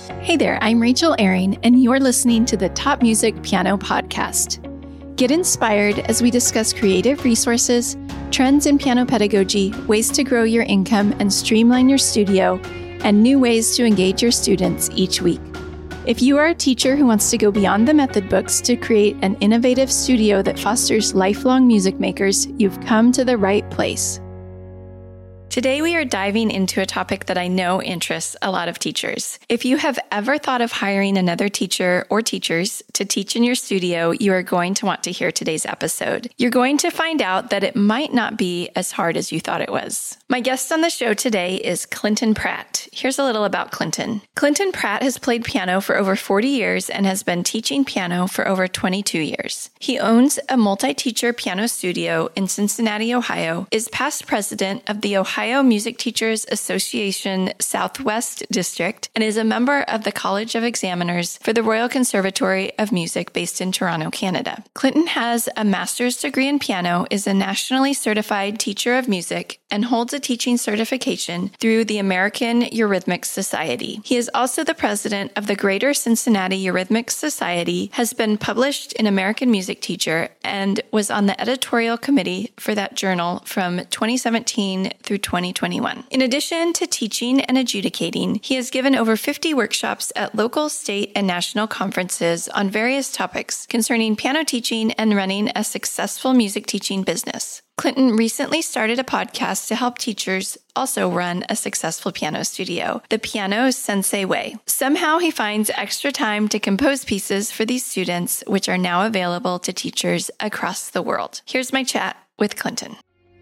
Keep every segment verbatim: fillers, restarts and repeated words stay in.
Hey there, I'm Rachel Ehring, and you're listening to the Top Music Piano Podcast. Get inspired as we discuss creative resources, trends in piano pedagogy, ways to grow your income and streamline your studio, and new ways to engage your students each week. If you are a teacher who wants to go beyond the method books to create an innovative studio that fosters lifelong music makers, you've come to the right place. Today, we are diving into a topic that I know interests a lot of teachers. If you have ever thought of hiring another teacher or teachers to teach in your studio, you are going to want to hear today's episode. You're going to find out that it might not be as hard as you thought it was. My guest on the show today is Clinton Pratt. Here's a little about Clinton. Clinton Pratt has played piano for over forty years and has been teaching piano for over twenty-two years. He owns a multi-teacher piano studio in Cincinnati, Ohio, is past president of the Ohio Music Teachers Association Southwest District, and is a member of the College of Examiners for the Royal Conservatory of Music based in Toronto, Canada. Clinton has a master's degree in piano, is a nationally certified teacher of music, and holds a teaching certification through the American Eurythmics Society. He is also the president of the Greater Cincinnati Eurythmics Society, has been published in American Music Teacher, and was on the editorial committee for that journal from twenty seventeen through twenty twenty-one. In addition to teaching and adjudicating, he has given over fifty workshops at local, state, and national conferences on various topics concerning piano teaching and running a successful music teaching business. Clinton recently started a podcast to help teachers also run a successful piano studio, The Piano Sensei Way. Somehow he finds extra time to compose pieces for these students, which are now available to teachers across the world. Here's my chat with Clinton.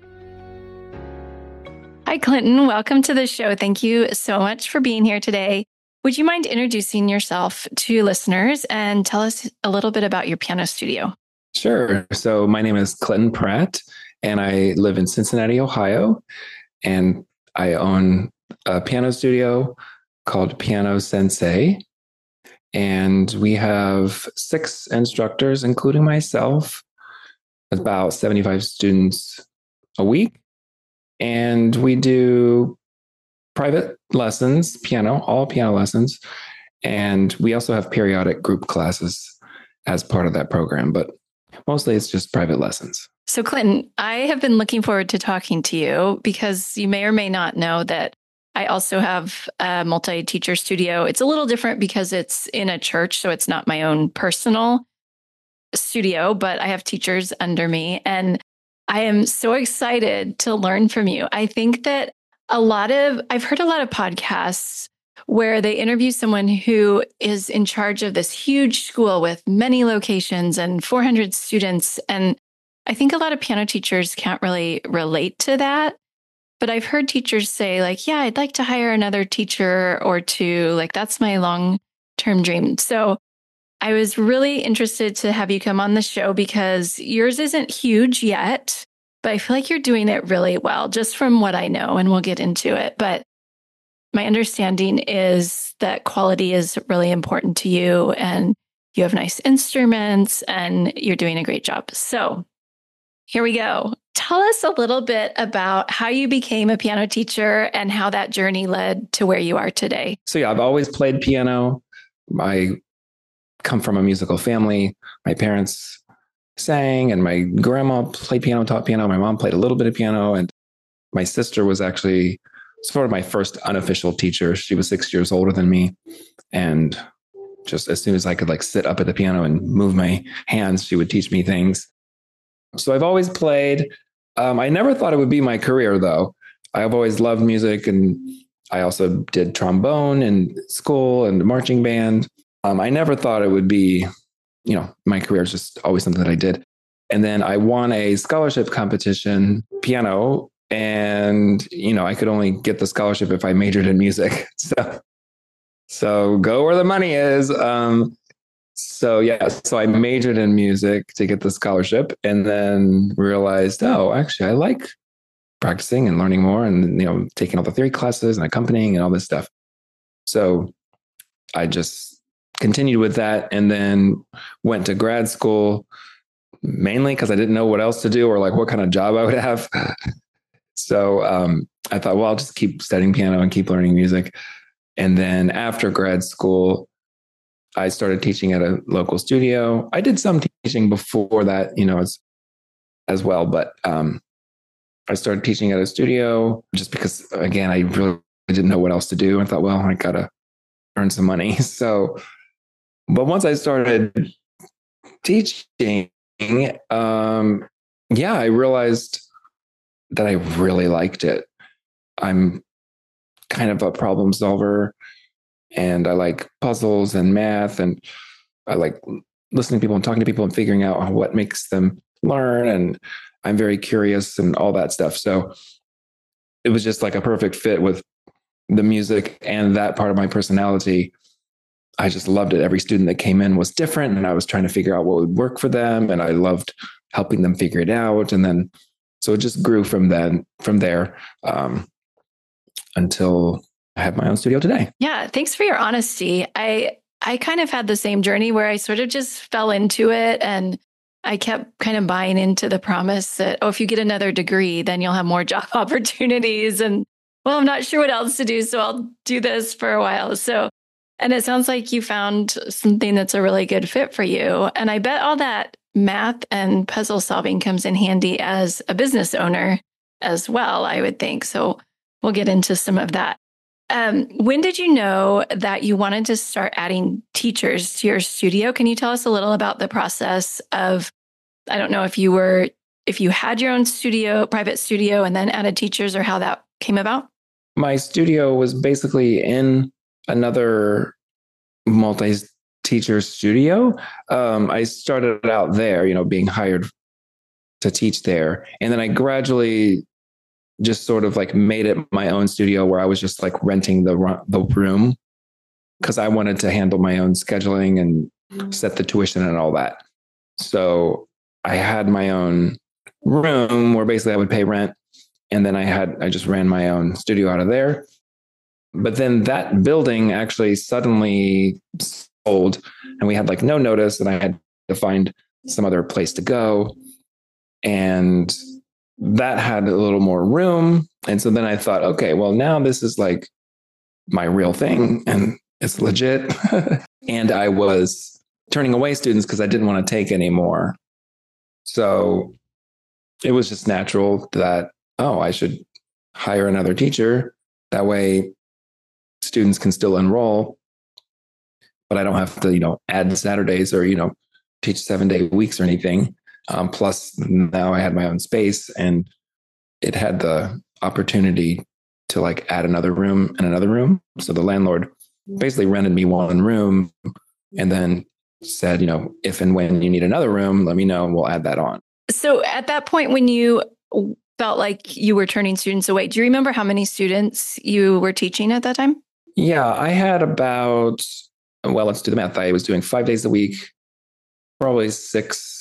Hi, Clinton. Welcome to the show. Thank you so much for being here today. Would you mind introducing yourself to listeners and tell us a little bit about your piano studio? Sure. So my name is Clinton Pratt, and I live in Cincinnati, Ohio, and I own a piano studio called Piano Sensei. And we have six instructors, including myself, about seventy-five students a week. And we do private lessons, piano, all piano lessons. And we also have periodic group classes as part of that program, but mostly it's just private lessons. So Clinton, I have been looking forward to talking to you because you may or may not know that I also have a multi-teacher studio. It's a little different because it's in a church, so it's not my own personal studio, but I have teachers under me. And I am so excited to learn from you. I think that a lot of, I've heard a lot of podcasts where they interview someone who is in charge of this huge school with many locations and four hundred students. And I think a lot of piano teachers can't really relate to that. But I've heard teachers say like, yeah, I'd like to hire another teacher or two. Like that's my long-term dream. So I was really interested to have you come on the show because yours isn't huge yet, but I feel like you're doing it really well, just from what I know, and we'll get into it. But my understanding is that quality is really important to you, and you have nice instruments, and you're doing a great job. So here we go. Tell us a little bit about how you became a piano teacher and how that journey led to where you are today. So yeah, I've always played piano. I come from a musical family. My parents sang, and my grandma played piano, taught piano. My mom played a little bit of piano, and my sister was actually sort of my first unofficial teacher. She was six years older than me, and just as soon as I could like sit up at the piano and move my hands, she would teach me things. So I've always played. Um, I never thought it would be my career, though. I've always loved music, and I also did trombone in school and marching band. Um, I never thought it would be, you know, my career is just always something that I did. And then I won a scholarship competition, piano, and, you know, I could only get the scholarship if I majored in music. So, so go where the money is. Um, so yeah, so I majored in music to get the scholarship, and then realized, oh, actually, I like practicing and learning more, and, you know, taking all the theory classes and accompanying and all this stuff. So I just continued with that, and then went to grad school mainly because I didn't know what else to do or like what kind of job I would have. So um, I thought, well, I'll just keep studying piano and keep learning music. And then after grad school, I started teaching at a local studio. I did some teaching before that, you know, as, as well, but um, I started teaching at a studio just because, again, I really didn't know what else to do. I thought, well, I gotta earn some money. So, but once I started teaching, um, yeah, I realized that I really liked it. I'm kind of a problem solver, and I like puzzles and math, and I like listening to people and talking to people and figuring out what makes them learn. And I'm very curious and all that stuff. So it was just like a perfect fit with the music and that part of my personality. I just loved it. Every student that came in was different, and I was trying to figure out what would work for them. And I loved helping them figure it out. And then, so it just grew from then, from there, um, until I have my own studio today. Yeah. Thanks for your honesty. I, I kind of had the same journey where I sort of just fell into it, and I kept kind of buying into the promise that, oh, if you get another degree, then you'll have more job opportunities. And well, I'm not sure what else to do, so I'll do this for a while. So, and it sounds like you found something that's a really good fit for you. And I bet all that math and puzzle solving comes in handy as a business owner as well, I would think. So we'll get into some of that. Um, when did you know that you wanted to start adding teachers to your studio? Can you tell us a little about the process of, I don't know if you were, if you had your own studio, private studio, and then added teachers, or how that came about? My studio was basically in another multi-teacher studio. Um, I started out there, you know, being hired to teach there. And then I gradually just sort of like made it my own studio, where I was just like renting the the room because I wanted to handle my own scheduling and set the tuition and all that. So I had my own room where basically I would pay rent. And then I had, I just ran my own studio out of there. But then that building actually suddenly sold, and we had like no notice, and I had to find some other place to go. And that had a little more room. And so then I thought, okay, well, now this is like my real thing and it's legit. And I was turning away students because I didn't want to take any more. So it was just natural that, oh, I should hire another teacher. That way students can still enroll, but I don't have to, you know, add Saturdays or, you know, teach seven day weeks or anything. Um, plus now I had my own space, and it had the opportunity to like add another room and another room. So the landlord basically rented me one room and then said, you know, if and when you need another room, let me know and we'll add that on. So at that point, when you felt like you were turning students away, do you remember how many students you were teaching at that time? Yeah, I had about, well, let's do the math. I was doing five days a week, probably six,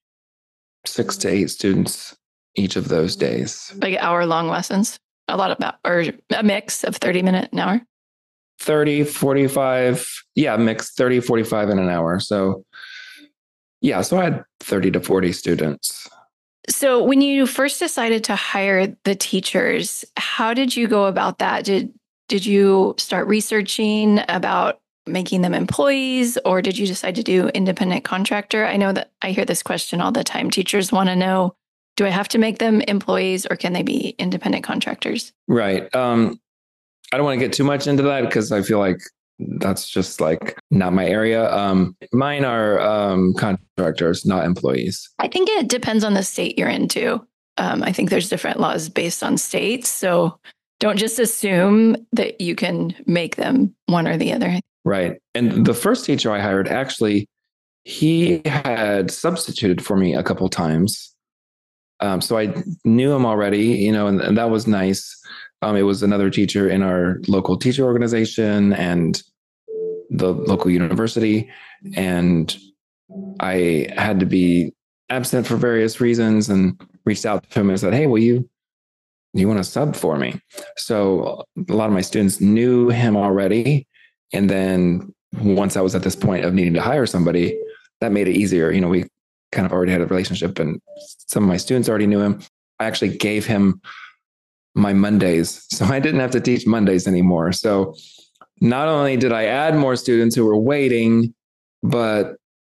six to eight students each of those days. Like hour long lessons, a lot of, or a mix of thirty minute an hour? thirty, forty-five. Yeah, mix thirty, forty-five in an hour. So yeah, so I had thirty to forty students. So when you first decided to hire the teachers, how did you go about that? Did did you start researching about making them employees, or did you decide to do independent contractor? I know that I hear this question all the time. Teachers want to know, do I have to make them employees, or can they be independent contractors? Right. Um, I don't want to get too much into that because I feel like that's just like not my area. Um, mine are um, contractors, not employees. I think it depends on the state you're in too. Um, I think there's different laws based on states. So don't just assume that you can make them one or the other. Right. And the first teacher I hired, actually, he had substituted for me a couple times. Um, so I knew him already, you know, and, and that was nice. Um, it was another teacher in our local teacher organization and the local university. And I had to be absent for various reasons and reached out to him and said, hey, will you, you want to sub for me? So a lot of my students knew him already. And then once I was at this point of needing to hire somebody, that made it easier. You know, we kind of already had a relationship and some of my students already knew him. I actually gave him my Mondays, so I didn't have to teach Mondays anymore. So not only did I add more students who were waiting, but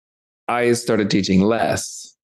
I started teaching less.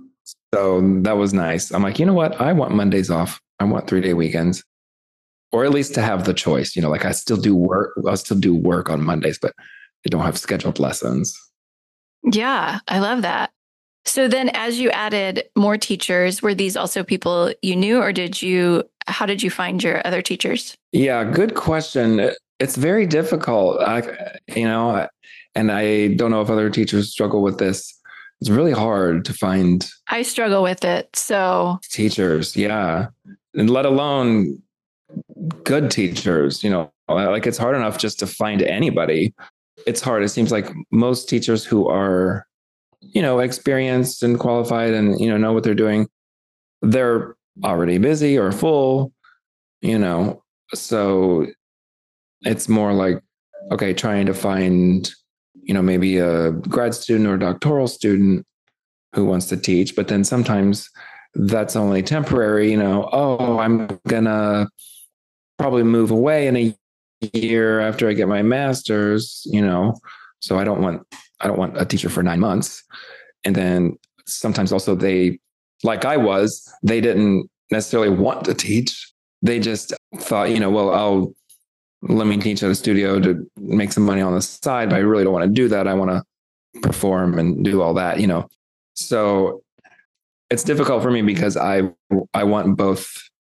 So that was nice. I'm like, you know what? I want Mondays off. I want three day weekends, or at least to have the choice. You know, like I still do work. I'll still do work on Mondays, but I don't have scheduled lessons. Yeah, I love that. So then as you added more teachers, were these also people you knew, or did you, how did you find your other teachers? Yeah, good question. It's very difficult. I, you know, and I don't know if other teachers struggle with this. It's really hard to find. I struggle with it. So teachers, yeah. And let alone good teachers, you know, like it's hard enough just to find anybody. It's hard. It seems like most teachers who are, you know, experienced and qualified and, you know, know what they're doing, they're already busy or full, you know, so it's more like, okay, trying to find, you know, maybe a grad student or a doctoral student who wants to teach, but then sometimes that's only temporary, you know, oh, I'm gonna probably move away in a year after I get my master's, you know, so I don't want, I don't want a teacher for nine months. And then sometimes also they, like I was, they didn't necessarily want to teach. They just thought, you know, well, I'll, let me teach at a studio to make some money on the side, but I really don't want to do that. I want to perform and do all that, you know. So it's difficult for me because I I want both.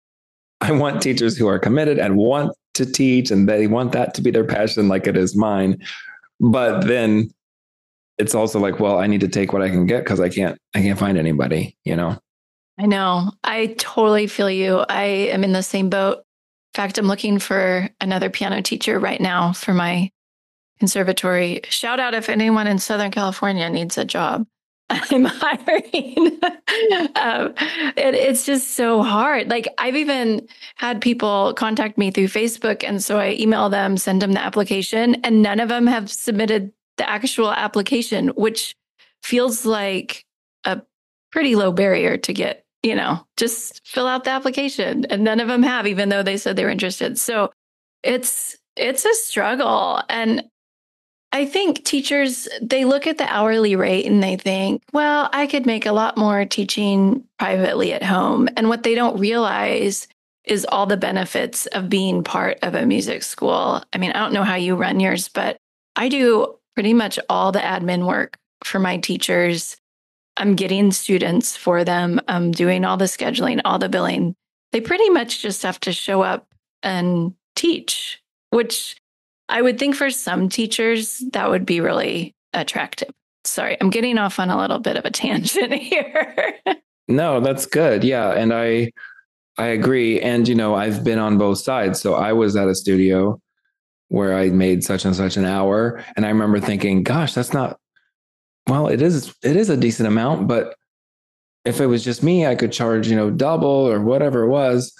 I want teachers who are committed and want to teach, and they want that to be their passion, like it is mine. But then it's also like, well, I need to take what I can get because I can't I can't find anybody, you know. I know. I totally feel you. I am in the same boat. In fact, I'm looking for another piano teacher right now for my conservatory. Shout out if anyone in Southern California needs a job. I'm hiring. um, it, it's just so hard. Like I've even had people contact me through Facebook. And so I email them, send them the application, and none of them have submitted the actual application, which feels like a pretty low barrier to get, you know, just fill out the application. And none of them have, even though they said they were interested. So it's, it's a struggle. And I think teachers, they look at the hourly rate and they think, well, I could make a lot more teaching privately at home. And what they don't realize is all the benefits of being part of a music school. I mean, I don't know how you run yours, but I do pretty much all the admin work for my teachers. I'm getting students for them. I'm doing all the scheduling, all the billing. They pretty much just have to show up and teach, which I would think for some teachers, that would be really attractive. Sorry, I'm getting off on a little bit of a tangent here. No, that's good. Yeah. And I, I agree. And, you know, I've been on both sides. So I was at a studio where I made such and such an hour. And I remember thinking, gosh, that's not, well, it is, it is a decent amount, but if it was just me, I could charge, you know, double or whatever it was.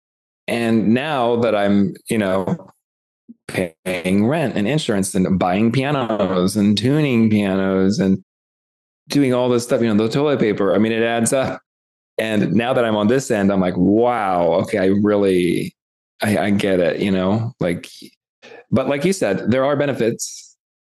And now that I'm, you know, paying rent and insurance and buying pianos and tuning pianos and doing all this stuff, you know, the toilet paper, I mean, it adds up. And now that I'm on this end, I'm like, wow, okay, I really, I, I get it, you know, like, but like you said, there are benefits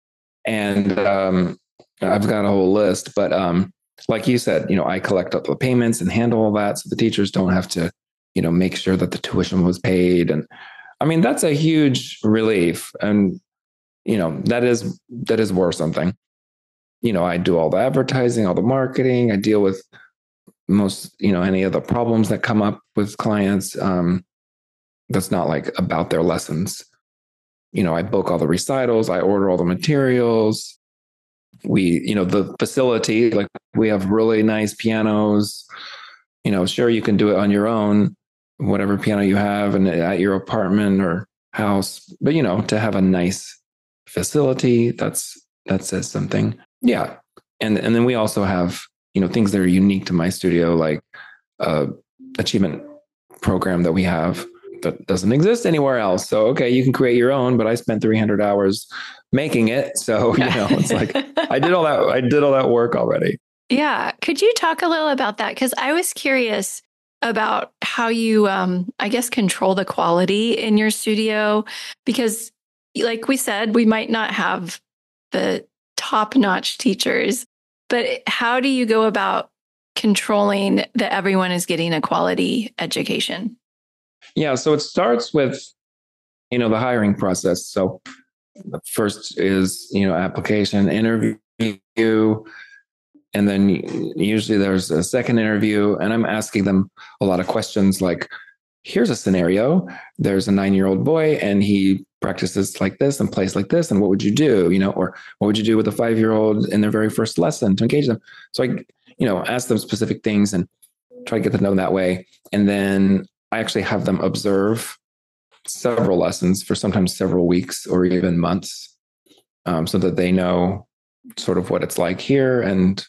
and um, I've got a whole list, but um, like you said, you know, I collect up the payments and handle all that. So the teachers don't have to, you know, make sure that the tuition was paid. And I mean, that's a huge relief. And, you know, that is, that is worth something. You know, I do all the advertising, all the marketing. I deal with most, you know, any of the problems that come up with clients. Um, that's not like about their lessons. You know, I book all the recitals. I order all the materials. We, you know, the facility, like we have really nice pianos. You know, sure, you can do it on your own, whatever piano you have and at your apartment or house. But, you know, to have a nice facility, that's, that says something. Yeah. And, and then we also have, you know, things that are unique to my studio, like a achievement program that we have that doesn't exist anywhere else. So, okay, you can create your own, but I spent three hundred hours making it. So, you know, it's like, I did all that, I did all that work already. Yeah. Could you talk a little about that? Because I was curious about how you, um, I guess, control the quality in your studio, because like we said, we might not have the top-notch teachers, but how do you go about controlling that everyone is getting a quality education? Yeah, so it starts with, you know, the hiring process. So the first is, you know, application, interview, and then usually there's a second interview, and I'm asking them a lot of questions like, here's a scenario. There's a nine-year-old boy and he practices like this and plays like this. And what would you do? You know, or what would you do with a five-year-old in their very first lesson to engage them? So I, you know, ask them specific things and try to get to know them that way. And then I actually have them observe several lessons for sometimes several weeks or even months, um, so that they know sort of what it's like here and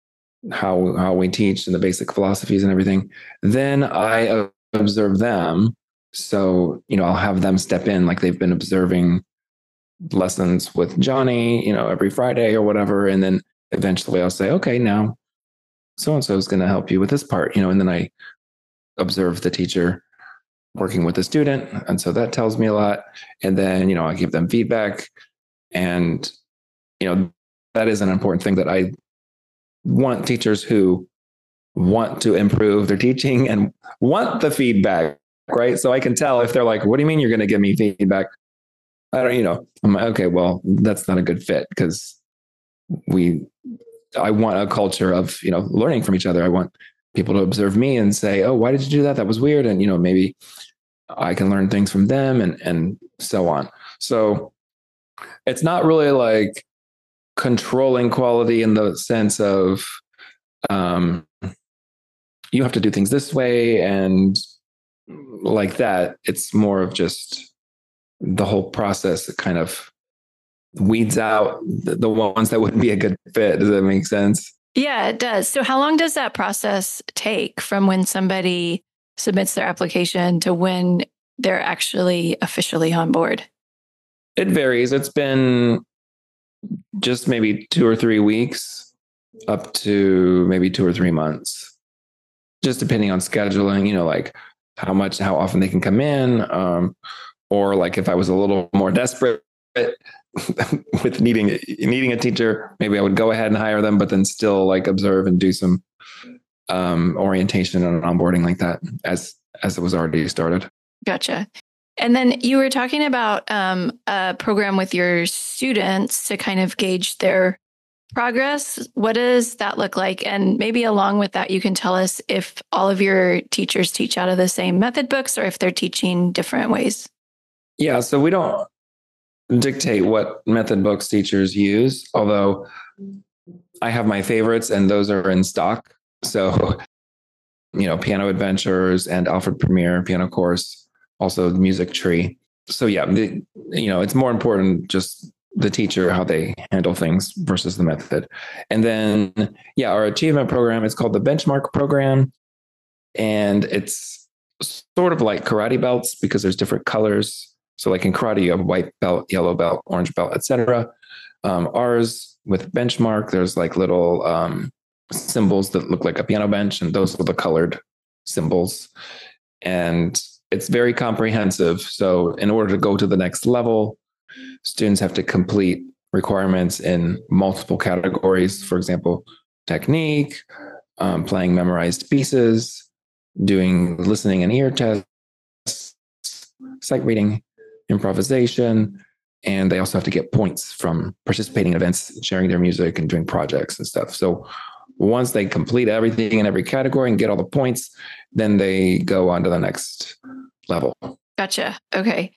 how how we teach and the basic philosophies and everything. Then I uh, observe them. So, you know, I'll have them step in like they've been observing lessons with Johnny, you know, every Friday or whatever. And then eventually I'll say, okay, now so-and-so is going to help you with this part, you know, and then I observe the teacher working with the student. And so that tells me a lot. And then, you know, I give them feedback. And, you know, that is an important thing that I want teachers who want to improve their teaching and want the feedback, right? So I can tell if they're like, what do you mean you're going to give me feedback? I don't, you know, I'm like, okay, well, that's not a good fit because we, I want a culture of, you know, learning from each other. I want people to observe me and say, oh, why did you do that? That was weird. And, you know, maybe I can learn things from them and, and so on. So it's not really like controlling quality in the sense of, um, you have to do things this way and like that. It's more of just the whole process that kind of weeds out the, the ones that wouldn't be a good fit. Does that make sense? Yeah, it does. So how long does that process take from when somebody submits their application to when they're actually officially on board? It varies. It's been just maybe two or three weeks up to maybe two or three months, just depending on scheduling, you know, like how much, how often they can come in. Um, or like if I was a little more desperate with needing, needing a teacher, maybe I would go ahead and hire them, but then still like observe and do some um, orientation and onboarding like that as, as it was already started. Gotcha. And then you were talking about um, a program with your students to kind of gauge their progress. What does that look like? And maybe along with that, you can tell us if all of your teachers teach out of the same method books or if they're teaching different ways. Yeah, so we don't dictate what method books teachers use, although I have my favorites and those are in stock. So, you know, Piano Adventures and Alfred Premier Piano Course, also Music Tree. So yeah, the, you know, it's more important just the teacher, how they handle things versus the method. And then, yeah, our achievement program is called the Benchmark Program. And it's sort of like karate belts because there's different colors. So like in karate, you have white belt, yellow belt, orange belt, et cetera. Um, ours with Benchmark, there's like little um, symbols that look like a piano bench, and those are the colored symbols. And it's very comprehensive. So in order to go to the next level, students have to complete requirements in multiple categories. For example, technique, um, playing memorized pieces, doing listening and ear tests, sight reading, improvisation, and they also have to get points from participating in events, sharing their music, and doing projects and stuff. So once they complete everything in every category and get all the points, then they go on to the next level. Gotcha. Okay.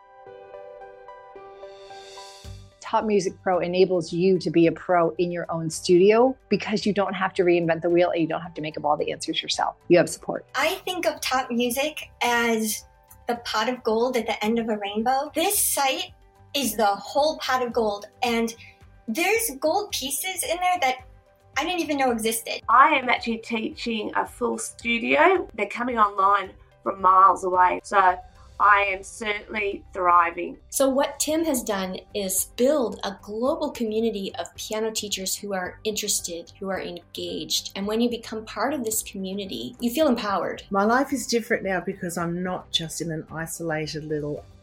Top Music Pro enables you to be a pro in your own studio because you don't have to reinvent the wheel and you don't have to make up all the answers yourself. You have support. I think of Top Music as the pot of gold at the end of a rainbow. This site is the whole pot of gold, and there's gold pieces in there that I didn't even know existed. I am actually teaching a full studio. They're coming online from miles away. So I am certainly thriving. So what Tim has done is build a global community of piano teachers who are interested, who are engaged. And when you become part of this community, you feel empowered. My life is different now because I'm not just in an isolated little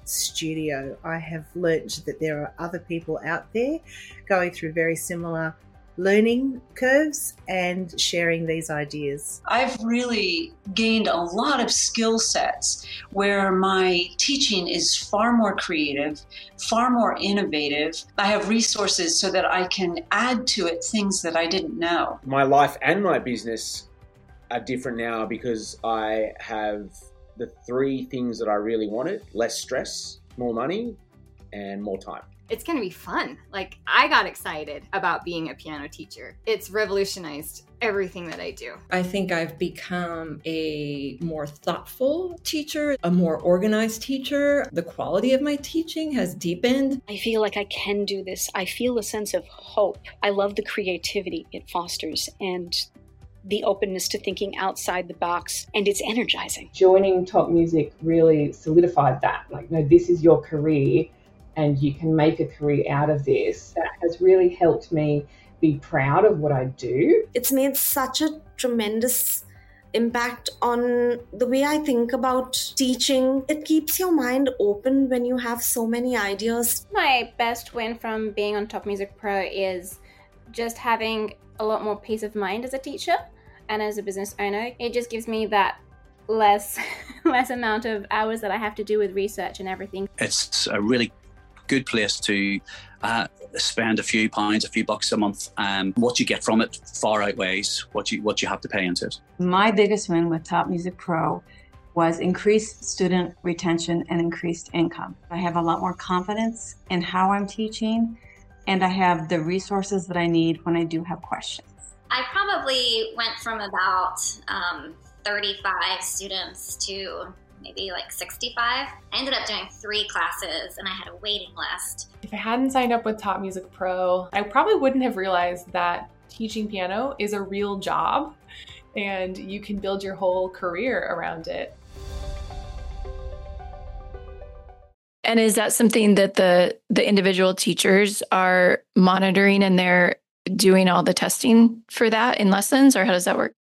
studio. I have learnt that there are other people out there going through very similar learning curves and sharing these ideas. I've really gained a lot of skill sets where my teaching is far more creative, far more innovative. I have resources so that I can add to it things that I didn't know. My life and my business are different now because I have the three things that I really wanted: less stress, more money, and more time. It's going to be fun. Like, I got excited about being a piano teacher. It's revolutionized everything that I do. I think I've become a more thoughtful teacher, a more organized teacher. The quality of my teaching has deepened. I feel like I can do this. I feel a sense of hope. I love the creativity it fosters and the openness to thinking outside the box, and it's energizing. Joining Top Music really solidified that. Like, no, this is your career, and you can make a career out of this. That has really helped me be proud of what I do. It's made such a tremendous impact on the way I think about teaching. It keeps your mind open when you have so many ideas. My best win from being on Top Music Pro is just having a lot more peace of mind as a teacher and as a business owner. It just gives me that less less amount of hours that I have to do with research and everything. It's a really good place to uh, spend a few pounds, a few bucks a month. Um, what you get from it far outweighs what you what you have to pay into it. My biggest win with Top Music Pro was increased student retention and increased income. I have a lot more confidence in how I'm teaching, and I have the resources that I need when I do have questions. I probably went from about um, thirty-five students to maybe like sixty-five. I ended up doing three classes and I had a waiting list. If I hadn't signed up with Top Music Pro, I probably wouldn't have realized that teaching piano is a real job and you can build your whole career around it. And is that something that the the individual teachers are monitoring and they're doing all the testing for that in lessons, or how does that work?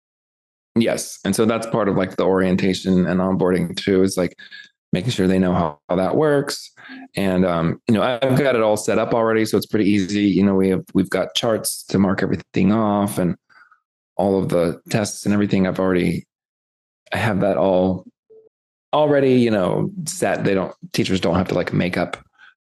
Yes. And so that's part of like the orientation and onboarding too, is like making sure they know how, how that works. And, um, you know, I've got it all set up already, so it's pretty easy. You know, we have, we've got charts to mark everything off and all of the tests and everything. I've already, I have that all already, you know, set. They don't, teachers don't have to like make up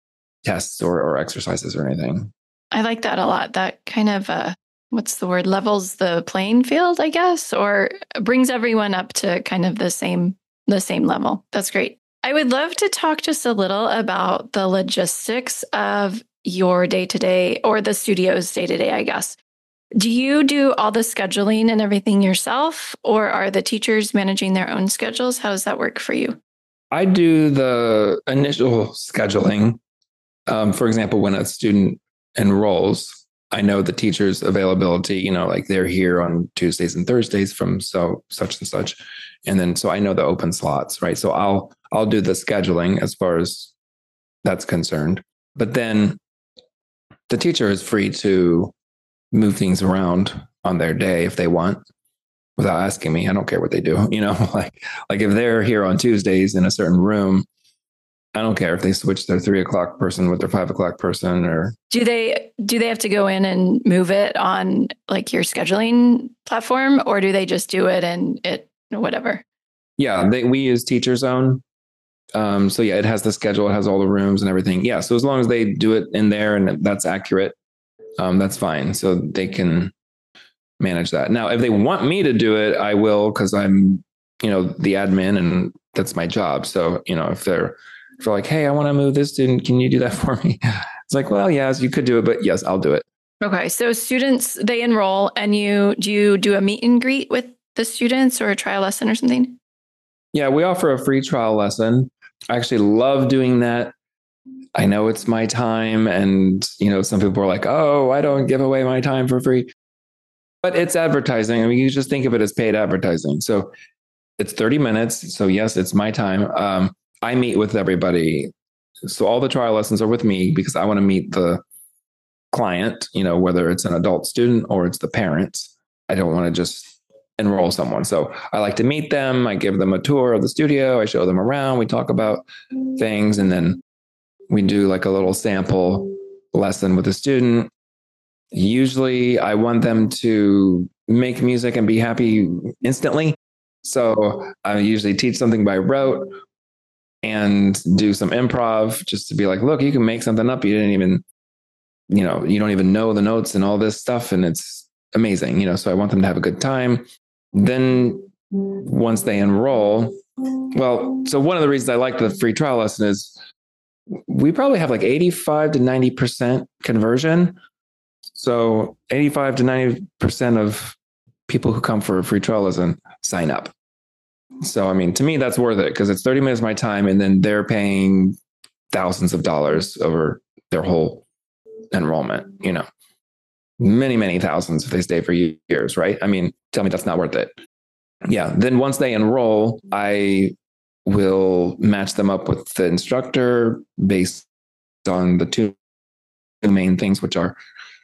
tests or, or exercises or anything. I like that a lot. That kind of, uh, what's the word, levels the playing field, I guess, or brings everyone up to kind of the same, the same level. That's great. I would love to talk just a little about the logistics of your day-to-day, or the studio's day-to-day, I guess. Do you do all the scheduling and everything yourself, or are the teachers managing their own schedules? How does that work for you? I do the initial scheduling. Um, for example, when a student enrolls, I know the teacher's availability, you know, like they're here on Tuesdays and Thursdays from so such and such. And then, so I know the open slots, right? So I'll, I'll do the scheduling as far as that's concerned. But then the teacher is free to move things around on their day if they want without asking me. I don't care what they do, you know, like, like if they're here on Tuesdays in a certain room, I don't care if they switch their three o'clock person with their five o'clock person, or do they do they have to go in and move it on like your scheduling platform, or do they just do it and it whatever? Yeah, they, we use Teacher Zone. Um, so yeah, it has the schedule, it has all the rooms and everything. Yeah, so as long as they do it in there and that's accurate, um, that's fine. So they can manage that. Now, if they want me to do it, I will, because I'm, you know, the admin and that's my job. So, you know, if they're For like, hey, I want to move this student, can you do that for me? It's like, well, yes, you could do it, but yes, I'll do it. Okay. So students, they enroll and you, do you do a meet and greet with the students or a trial lesson or something? Yeah, we offer a free trial lesson. I actually love doing that. I know it's my time, and, you know, some people are like, oh, I don't give away my time for free, but it's advertising. I mean, you just think of it as paid advertising. So it's thirty minutes. So yes, it's my time. Um, I meet with everybody. So all the trial lessons are with me because I want to meet the client, you know, whether it's an adult student or it's the parents. I don't want to just enroll someone. So I like to meet them. I give them a tour of the studio. I show them around. We talk about things, and then we do like a little sample lesson with the student. Usually I want them to make music and be happy instantly. So I usually teach something by rote and do some improv just to be like, look, you can make something up. You didn't even, you know, you don't even know the notes and all this stuff. And it's amazing, you know, so I want them to have a good time. Then once they enroll, well, so one of the reasons I like the free trial lesson is we probably have like eighty-five to ninety percent conversion. So eighty-five to ninety percent of people who come for a free trial lesson sign up. So, I mean, to me, that's worth it because it's thirty minutes of my time, and then they're paying thousands of dollars over their whole enrollment, you know, many, many thousands if they stay for years, right? I mean, tell me that's not worth it. Yeah. Then once they enroll, I will match them up with the instructor based on the two main things, which are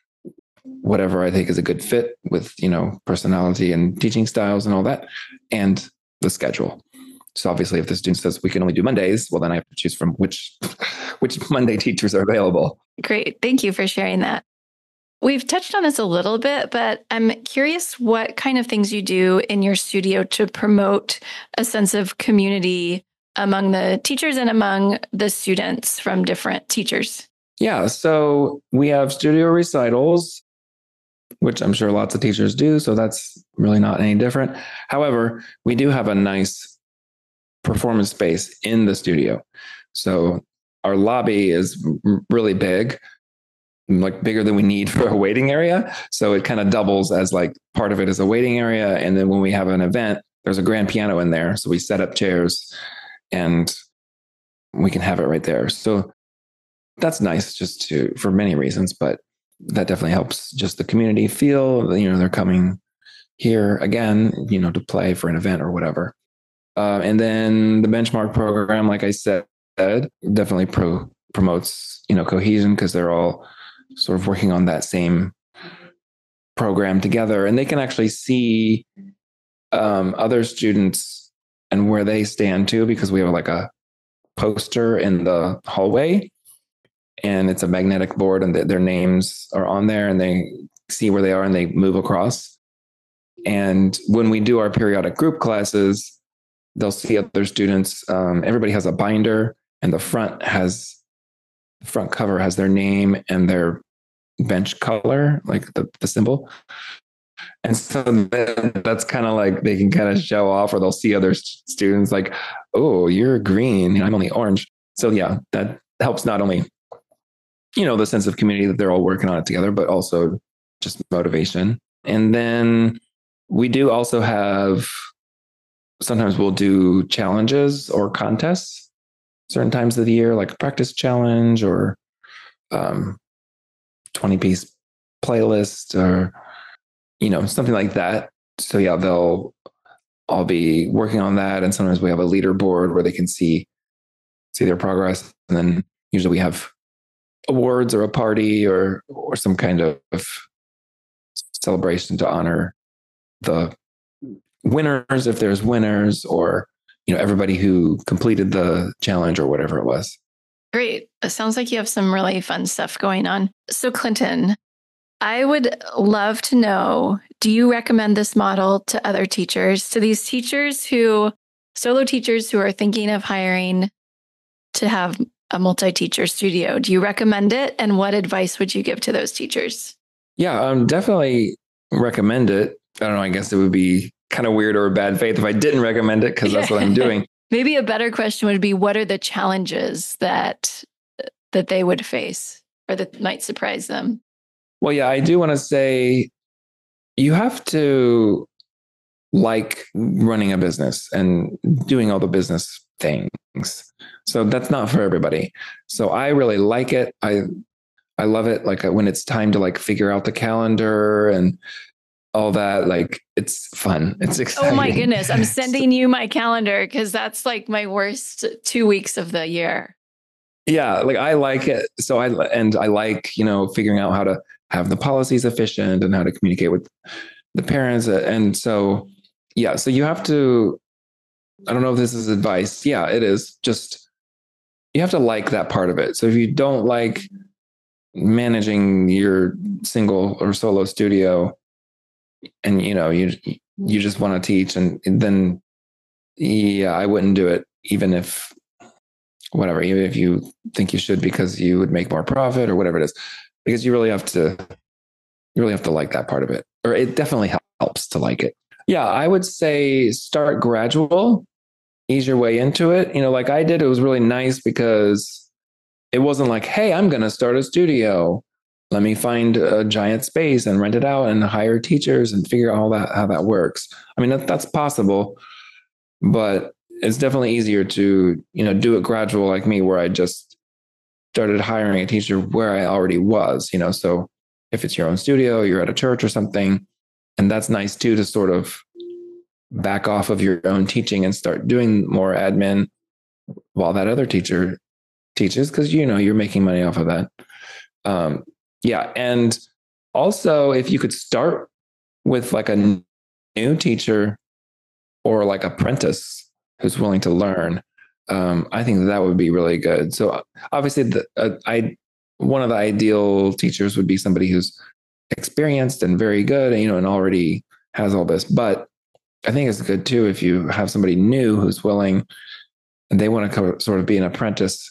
whatever I think is a good fit with, you know, personality and teaching styles and all that, and the schedule. So obviously if the student says we can only do Mondays, well, then I have to choose from which, which Monday teachers are available. Great. Thank you for sharing that. We've touched on this a little bit, but I'm curious what kind of things you do in your studio to promote a sense of community among the teachers and among the students from different teachers. Yeah. So we have studio recitals, which I'm sure lots of teachers do. So that's really not any different. However, we do have a nice performance space in the studio. So our lobby is really big, like bigger than we need for a waiting area. So it kind of doubles as like part of it is a waiting area. And then when we have an event, there's a grand piano in there. So we set up chairs and we can have it right there. So that's nice just to, for many reasons, but that definitely helps just the community feel, you know, they're coming here again, you know, to play for an event or whatever. Uh, and then the benchmark program, like I said, definitely pro- promotes, you know, cohesion because they're all sort of working on that same program together, and they can actually see um, other students and where they stand too, because we have like a poster in the hallway and it's a magnetic board and th- their names are on there and they see where they are and they move across. And when we do our periodic group classes, they'll see other students. Um, everybody has a binder and the front has, the front cover has their name and their bench color, like the, the symbol. And so that's kind of like they can kind of show off, or they'll see other students like, oh, you're green and I'm only orange. So yeah, that helps not only, you know, the sense of community that they're all working on it together, but also just motivation. And then we do also have, sometimes we'll do challenges or contests certain times of the year, like a practice challenge or um, twenty piece playlist or, you know, something like that. So yeah, they'll all be working on that. And sometimes we have a leaderboard where they can see, see their progress. And then usually we have awards or a party or, or some kind of celebration to honor the winners, if there's winners, or, you know, everybody who completed the challenge or whatever it was. Great. It sounds like you have some really fun stuff going on. So Clinton, I would love to know, do you recommend this model to other teachers, to these teachers who, solo teachers who are thinking of hiring to have a multi-teacher studio? Do you recommend it? And what advice would you give to those teachers? Yeah, um, definitely recommend it. I don't know, I guess it would be kind of weird or bad faith if I didn't recommend it, because that's what I'm doing. Maybe a better question would be, what are the challenges that that they would face or that might surprise them? Well, yeah, I do want to say you have to like running a business and doing all the business things. So that's not for everybody. So I really like it. I I love it. Like when it's time to like figure out the calendar and all that, like it's fun. It's exciting. Oh my goodness. I'm sending you my calendar because that's like my worst two weeks of the year. Yeah. Like I like it. So I, and I like, you know, figuring out how to have the policies efficient and how to communicate with the parents. And so yeah, so you have to, I don't know if this is advice. Yeah, it is. Just, you have to like that part of it. So if you don't like managing your single or solo studio and, you know, you, you just want to teach, and, and then, yeah, I wouldn't do it, even if, whatever, even if you think you should, because you would make more profit or whatever it is, because you really have to, you really have to like that part of it, or it definitely helps to like it. Yeah, I would say start gradual, ease your way into it. You know, like I did, it was really nice because it wasn't like, hey, I'm going to start a studio. Let me find a giant space and rent it out and hire teachers and figure out all that, how that works. I mean, that, that's possible, but it's definitely easier to, you know, do it gradual like me, where I just started hiring a teacher where I already was, you know. So if it's your own studio, you're at a church or something, and that's nice too, to sort of back off of your own teaching and start doing more admin while that other teacher teaches, because, you know, you're making money off of that. Um, yeah. And also, if you could start with like a new teacher or like apprentice who's willing to learn, um, I think that would be really good. So obviously, the, uh, I one of the ideal teachers would be somebody who's experienced and very good, you know, and already has all this. But I think it's good too if you have somebody new who's willing, and they want to co- sort of be an apprentice,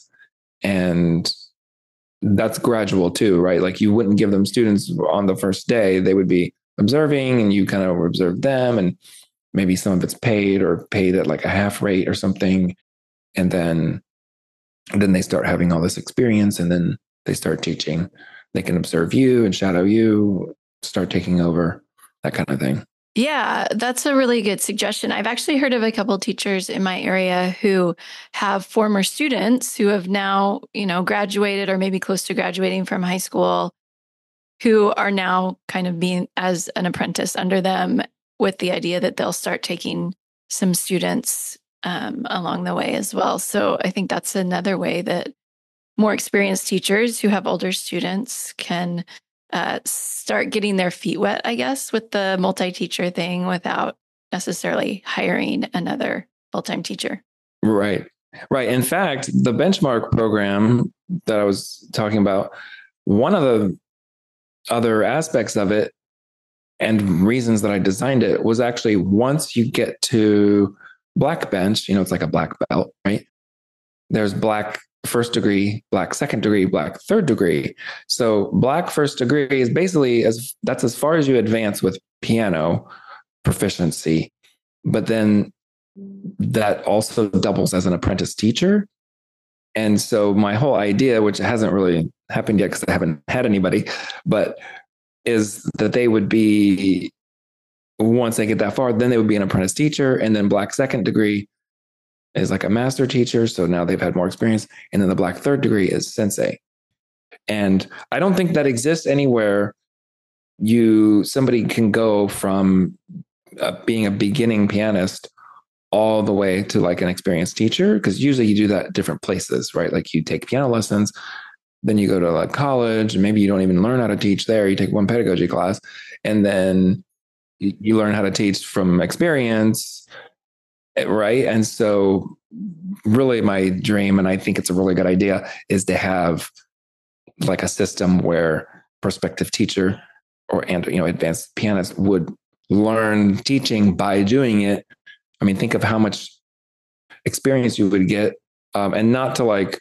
and that's gradual too, right? Like you wouldn't give them students on the first day; they would be observing, and you kind of observe them, and maybe some of it's paid or paid at like a half rate or something. And then, and then they start having all this experience, and then they start teaching. They can observe you and shadow you, start taking over, that kind of thing. Yeah, that's a really good suggestion. I've actually heard of a couple of teachers in my area who have former students who have now, you know, graduated or maybe close to graduating from high school, who are now kind of being as an apprentice under them, with the idea that they'll start taking some students um, along the way as well. So I think that's another way that more experienced teachers who have older students can uh, start getting their feet wet, I guess, with the multi-teacher thing without necessarily hiring another full-time teacher. Right. Right. In fact, the benchmark program that I was talking about, one of the other aspects of it and reasons that I designed it was actually, once you get to black bench, you know, it's like a black belt, right? There's black first degree, black second degree, black third degree. So black first degree is basically as that's as far as you advance with piano proficiency. But then that also doubles as an apprentice teacher. And so my whole idea, which hasn't really happened yet because I haven't had anybody, but is that they would be, once they get that far, then they would be an apprentice teacher, and then black second degree is like a master teacher. So now they've had more experience. And then the black third degree is sensei. And I don't think that exists anywhere. You, somebody can go from uh, being a beginning pianist all the way to like an experienced teacher, because usually you do that at different places, right? Like you take piano lessons, then you go to like college, and maybe you don't even learn how to teach there. You take one pedagogy class, and then you learn how to teach from experience, right? And so really my dream, and I think it's a really good idea, is to have like a system where prospective teacher or, and, you know, advanced pianist would learn teaching by doing it. I mean, think of how much experience you would get, um, and not to like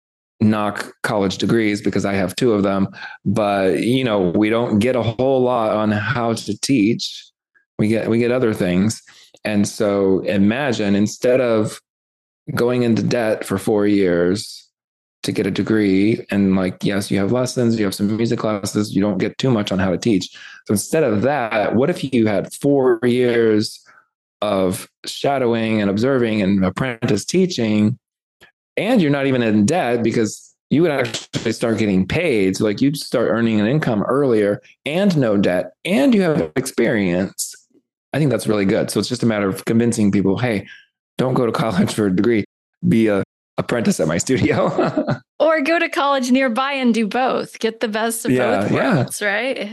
knock college degrees, because I have two of them, but you know, we don't get a whole lot on how to teach. We get, we get other things. And so imagine, instead of going into debt for four years to get a degree, and like, yes, you have lessons, you have some music classes, you don't get too much on how to teach. So instead of that, what if you had four years of shadowing and observing and apprentice teaching, and you're not even in debt, because you would actually start getting paid. So like you'd start earning an income earlier, and no debt, and you have experience. I think that's really good. So it's just a matter of convincing people, hey, don't go to college for a degree, be a apprentice at my studio. Or go to college nearby and do both. Get the best of yeah, both worlds, yeah. right?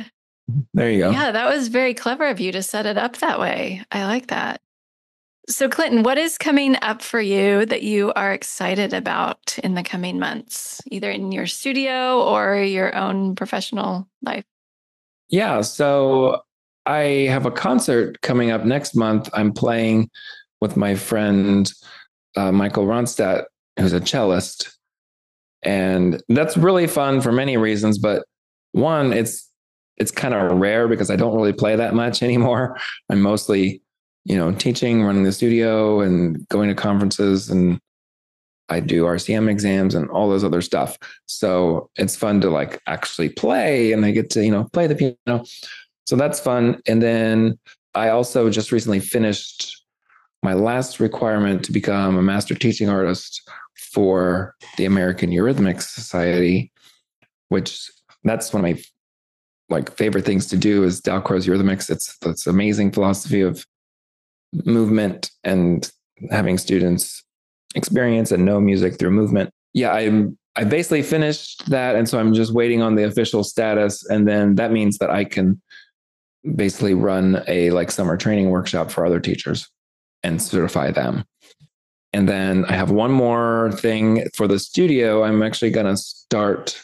There you go. Yeah, that was very clever of you to set it up that way. I like that. So, Clinton, what is coming up for you that you are excited about in the coming months, either in your studio or your own professional life? Yeah, so I have a concert coming up next month. I'm playing with my friend, uh, Michael Ronstadt, who's a cellist. And that's really fun for many reasons. But one, it's it's kind of rare because I don't really play that much anymore. I'm mostly, you know, teaching, running the studio and going to conferences, and I do R C M exams and all those other stuff. So it's fun to like actually play, and I get to, you know, play the piano. So that's fun. And then I also just recently finished my last requirement to become a master teaching artist for the American Eurythmics Society, which that's one of my like favorite things to do is Dalcroze Eurythmics. It's this amazing philosophy of movement and having students experience and know music through movement. Yeah, I I basically finished that, and so I'm just waiting on the official status, and then that means that I can basically run a like summer training workshop for other teachers and certify them. And then I have one more thing for the studio. I'm actually going to start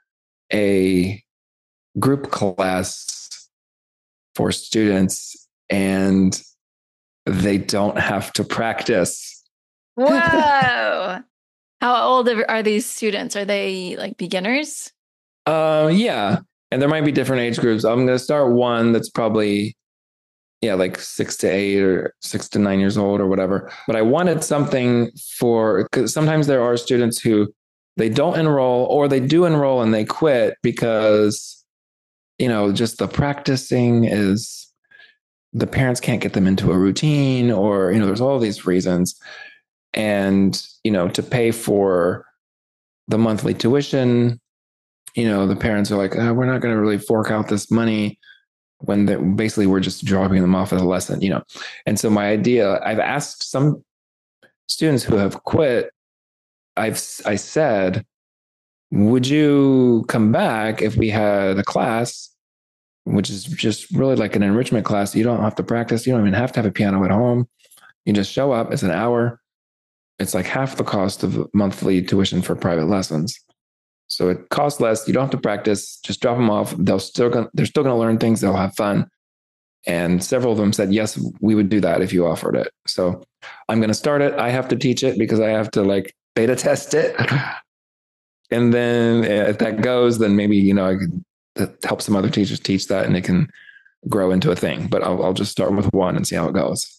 a group class for students, and they don't have to practice. Whoa. How old are these students? Are they like beginners? Uh, yeah. And there might be different age groups. I'm going to start one that's probably, yeah, like six to eight or six to nine years old or whatever. But I wanted something for, because sometimes there are students who they don't enroll, or they do enroll and they quit because, you know, just the practicing is, the parents can't get them into a routine, or, you know, there's all these reasons. And, you know, to pay for the monthly tuition, you know, the parents are like, oh, we're not going to really fork out this money when they, basically we're just dropping them off at a lesson, you know. And so my idea, I've asked some students who have quit, I've I said, would you come back if we had a class, which is just really like an enrichment class? You don't have to practice. You don't even have to have a piano at home. You just show up. It's an hour. It's like half the cost of monthly tuition for private lessons. So it costs less. You don't have to practice. Just drop them off. They'll still gonna, they're still going to learn things. They'll have fun. And several of them said, yes, we would do that if you offered it. So I'm going to start it. I have to teach it because I have to like beta test it. And then if that goes, then maybe, you know, I could help some other teachers teach that and it can grow into a thing. But I'll, I'll just start with one and see how it goes.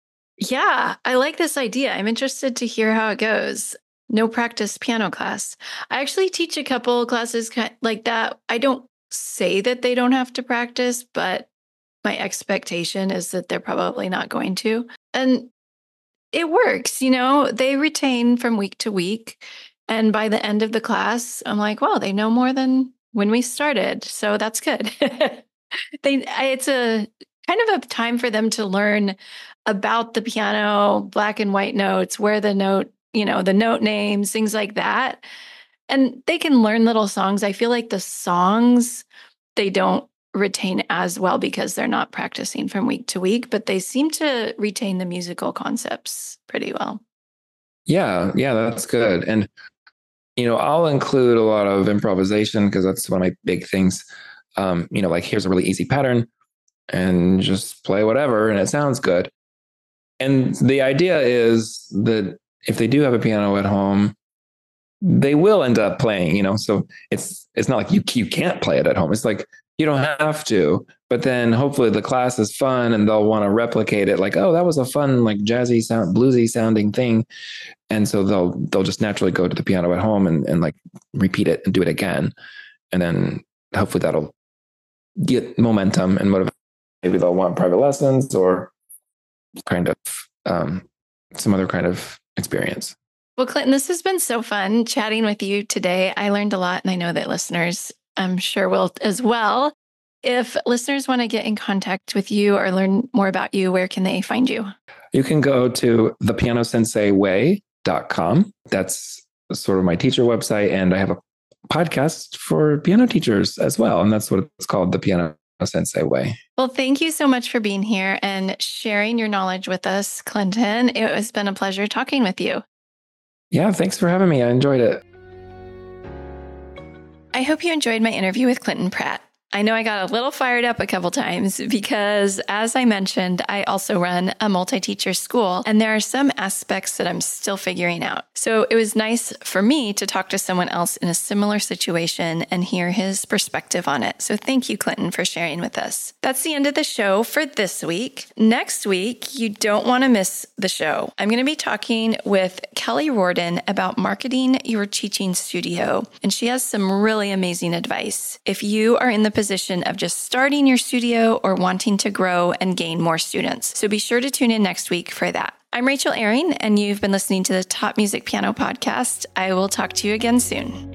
Yeah, I like this idea. I'm interested to hear how it goes. No practice piano class. I actually teach a couple classes like that. I don't say that they don't have to practice, but my expectation is that they're probably not going to. And it works, you know, they retain from week to week. And by the end of the class, I'm like, well, they know more than when we started. So that's good. they, it's a kind of a time for them to learn about the piano, black and white notes, where the note, you know, the note names, things like that. And they can learn little songs. I feel like the songs, they don't retain as well because they're not practicing from week to week, but they seem to retain the musical concepts pretty well. Yeah, yeah, that's good. And, you know, I'll include a lot of improvisation because that's one of my big things. Um, you know, like here's a really easy pattern and just play whatever and it sounds good. And the idea is that if they do have a piano at home, they will end up playing, you know, so it's, it's not like you, you can't play it at home. It's like, you don't have to, but then hopefully the class is fun and they'll want to replicate it. Like, oh, that was a fun, like jazzy sound, bluesy sounding thing. And so they'll, they'll just naturally go to the piano at home and, and like repeat it and do it again. And then hopefully that'll get momentum and motivate. Maybe they'll want private lessons or kind of um, some other kind of experience. Well, Clinton, this has been so fun chatting with you today. I learned a lot, and I know that listeners, I'm sure, will as well. If listeners want to get in contact with you or learn more about you, where can they find you? You can go to the piano sensei way dot com. That's sort of my teacher website. And I have a podcast for piano teachers as well. And that's what it's called, the Piano a sensei way. Well, thank you so much for being here and sharing your knowledge with us, Clinton. It has been a pleasure talking with you. Yeah, thanks for having me. I enjoyed it. I hope you enjoyed my interview with Clinton Pratt. I know I got a little fired up a couple times because, as I mentioned, I also run a multi-teacher school, and there are some aspects that I'm still figuring out. So it was nice for me to talk to someone else in a similar situation and hear his perspective on it. So thank you, Clinton, for sharing with us. That's the end of the show for this week. Next week, you don't want to miss the show. I'm going to be talking with Kelly Rorden about marketing your teaching studio, and she has some really amazing advice. If you are in the position of just starting your studio or wanting to grow and gain more students. So be sure to tune in next week for that. I'm Rachel Ehring, and you've been listening to the Top Music Piano Podcast. I will talk to you again soon.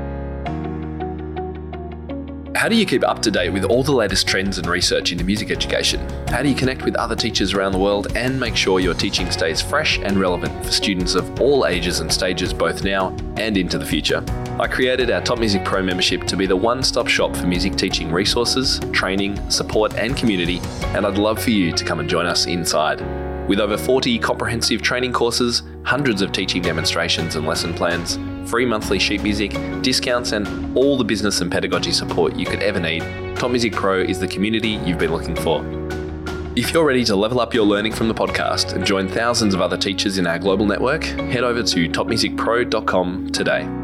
How do you keep up to date with all the latest trends and research into music education? How do you connect with other teachers around the world and make sure your teaching stays fresh and relevant for students of all ages and stages, both now and into the future? I created our Top Music Pro membership to be the one-stop shop for music teaching resources, training, support and community, and I'd love for you to come and join us inside. With over forty comprehensive training courses, hundreds of teaching demonstrations and lesson plans, free monthly sheet music, discounts and all the business and pedagogy support you could ever need, Top Music Pro is the community you've been looking for. If you're ready to level up your learning from the podcast and join thousands of other teachers in our global network, head over to top music pro dot com today.